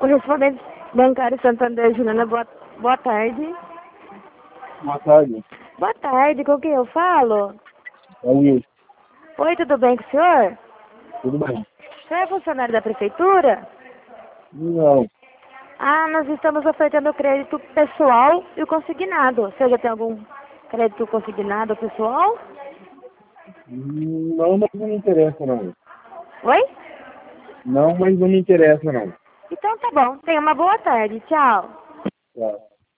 Correspondente bancário Santander, Juliana, boa tarde. Boa tarde. Boa tarde, com quem eu falo? É o Wilson. Oi, tudo bem com o senhor? Tudo bem? O senhor é funcionário da prefeitura? Não. Ah, nós estamos ofertando o crédito pessoal e o consignado. O senhor já tem algum crédito consignado pessoal? Não, mas não me interessa, não. Oi? Não, mas não me interessa, não. Então tá bom. Tenha uma boa tarde. Tchau. Tá.